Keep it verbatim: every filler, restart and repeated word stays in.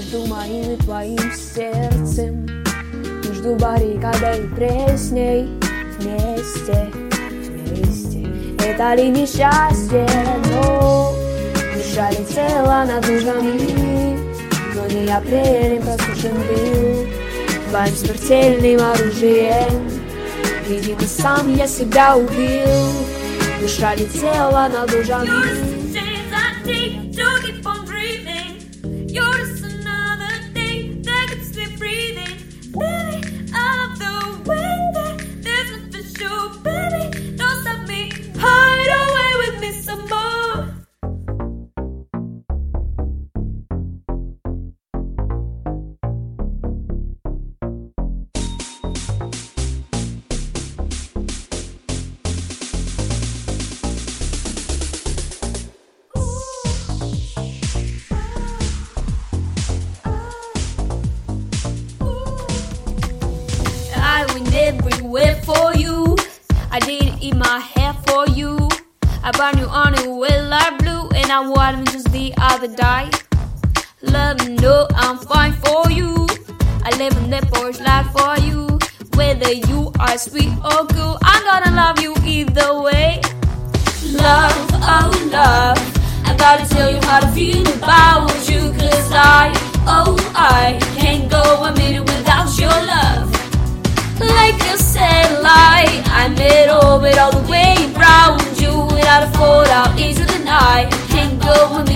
между моим и твоим сердцем, между баррикадой и пресней. Вместе, вместе, это ли несчастье, но дышали тело над лужами, но не апрелем просушен был твоим смертельным оружием. Видимо, сам я себя убил, дышали тело над лужами. Everywhere for you, I did it in my hair for you. I burned you on a well light blue, and I wanted just the other day. Love me, know I'm fine for you. I live in that porch life for you. Whether you are sweet or cool, I'm gonna love you either way. Love, oh love, I gotta tell you how to feel about you, cause I, oh I can't go a minute without your love. Like a satellite, I'm in orbit all the way around you, without a fallout into the night. Can't go a